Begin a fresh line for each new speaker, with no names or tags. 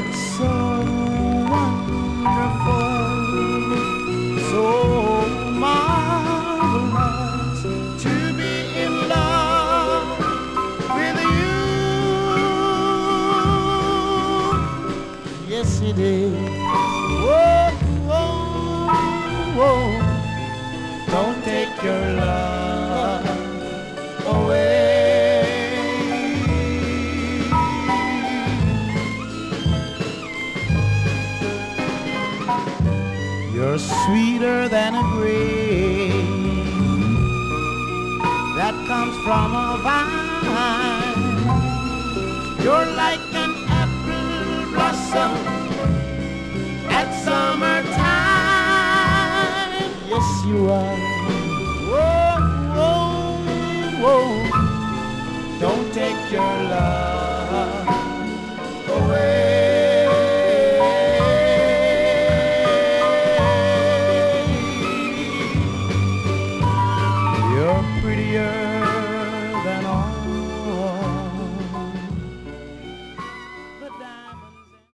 so wonderful, so marvelous to be in love with you. Yes, it is. Whoa, whoa, whoa. Don't take your love away. You're sweeter than a grape that comes from a vine. You're like an apple blossom at summertime. Yes, you are.